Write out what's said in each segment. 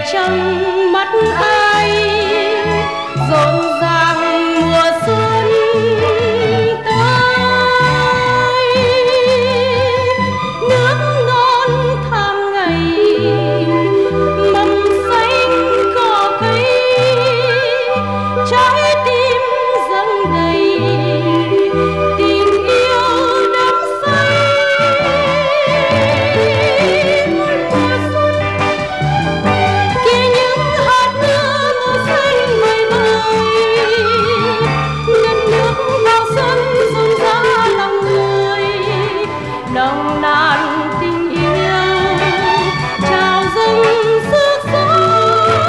trong mắt ai rộn ràng mùa xuân tới. Nước non tháng ngày mầm xanh cỏ cây, trái tim dâng đầy tình yêu đắm say. Mỗi mùa xuân kia những hạt mưa màu xanh vời vợi, ngân nước vào xuân rộn rã lòng người, nồng nàn tình yêu trào dâng sức sống.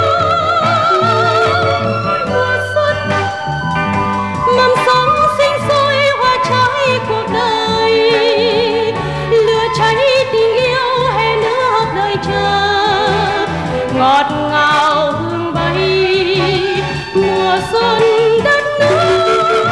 Mùa xuân mầm sống sinh sôi hoa trái cuộc đời, lửa cháy tình yêu hè nước đời chờ, ngọt ngào hương bay mùa xuân đất nước.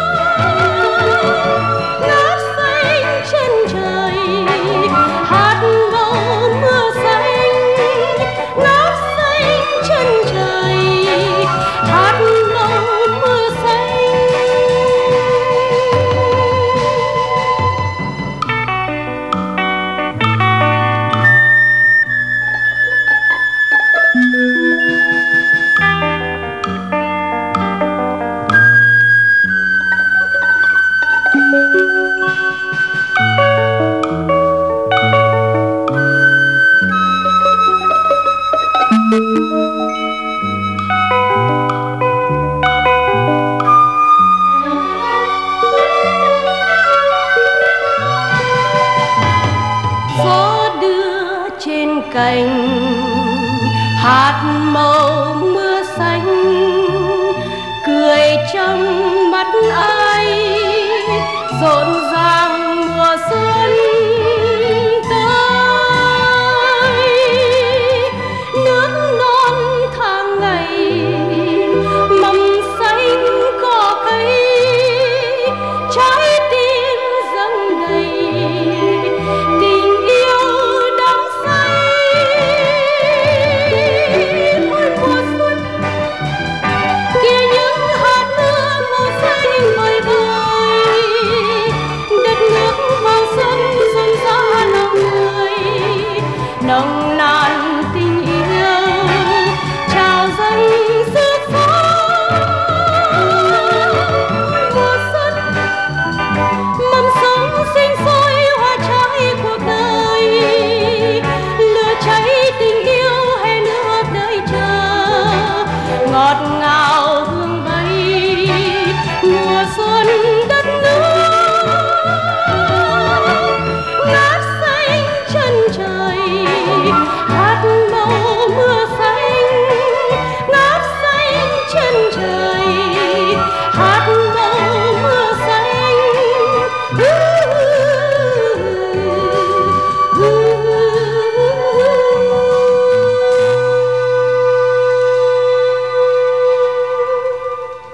Ngát xanh chân trời hát màu mưa xanh, ngát xanh chân trời hát màu mưa xanh. Gió đưa trên cành hạt màu mưa xanh, cười trong mắt ai rộn ràng mùa xuân tới. Nước non tháng ngày mầm xanh cỏ cây, trái tim dâng đầy tình yêu đắm say. Mỗi mùa xuân kia những hạt mưa màu xanh vời vợi, đất nước vào xuân rộn rã lòng người, nồng nàn tình yêu trào dâng sức sống. Mùa xuân mầm sống sinh sôi hoa trái cuộc đời, lửa cháy tình yêu hè nước đời chờ, ngọt ngào hương bay mùa xuân đất nước. Ngát xanh chân trời hát màu mưa xanh,